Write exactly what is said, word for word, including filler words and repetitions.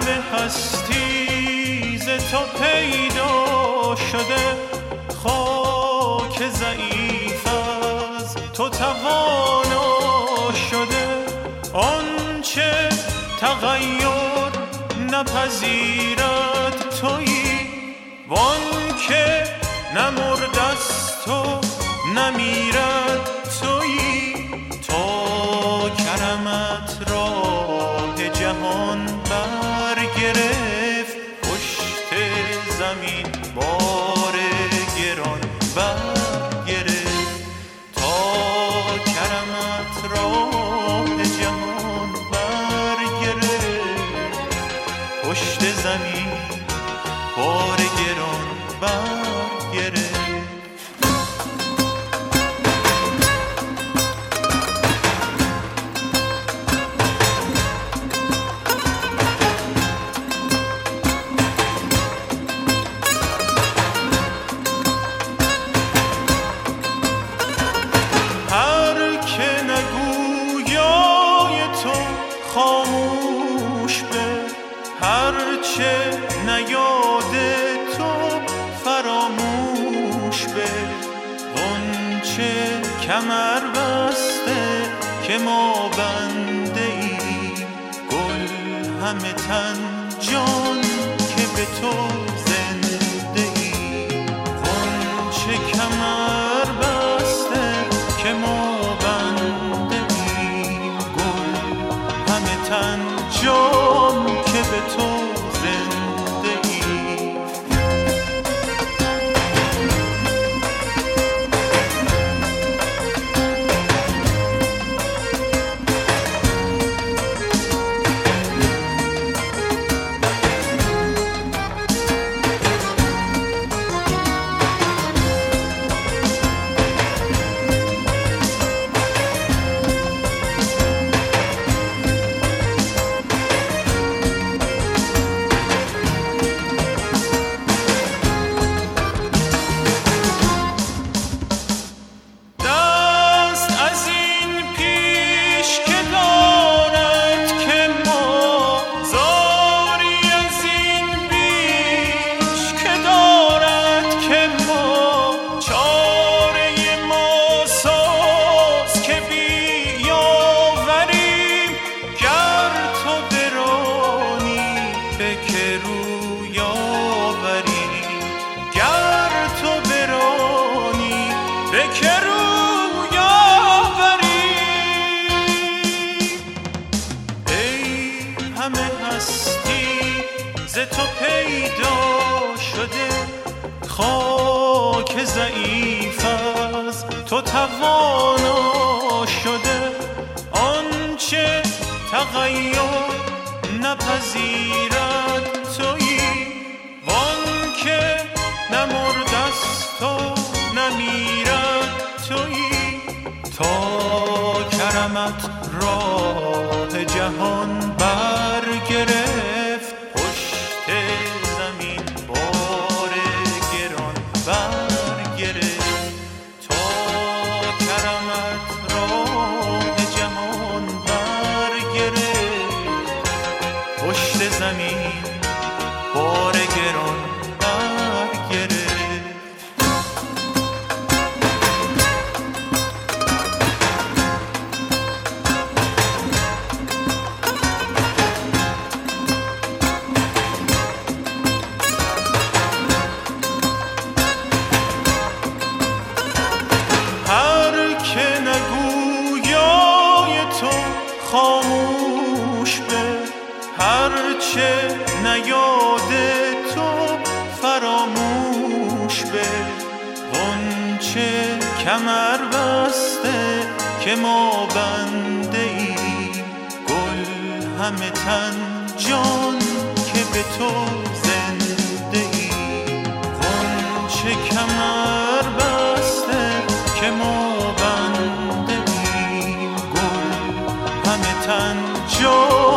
همه هستی ز تو پیدا شده، خاک ضعیف از تو توانا شده. آنچه تغییر نپذیرد تویی، وان که نمرده است و نمیرد تویی. تا کرمت راه جهان برگرفت، پشت زمین بار گران برگرفت. تا کرمت راه جهان برگرفت، پشت زمین بار گران برگرفت. خاموش به هرچه نیاد تو فراموش به. غنچه کمر بسته که ما بنده ایم، گل همه تن جان که به تو زنده ایم. غنچه کمر بسته که ما تن جان که به تو زنده ای. ز تو پیدا شده، خاک ضعیف از تو توانا شده. آنچه تغییر نپذیرد تویی، وان که نمرده است و نمیرد تویی. تا کرمت راه جهان برگرفت، پشت زمین بار گران برگرفت. تا کرمت راه جهان برگرفت، پشت زمین بار گران برگرفت. خاموش به هرچه نیاد تو فراموش به. غنچه کمر بسته که ما بنده ایم، گل همه تن جان که به تو زنده ایم. غنچه کمر بسته که ما بنده ایم، گل همه تن جان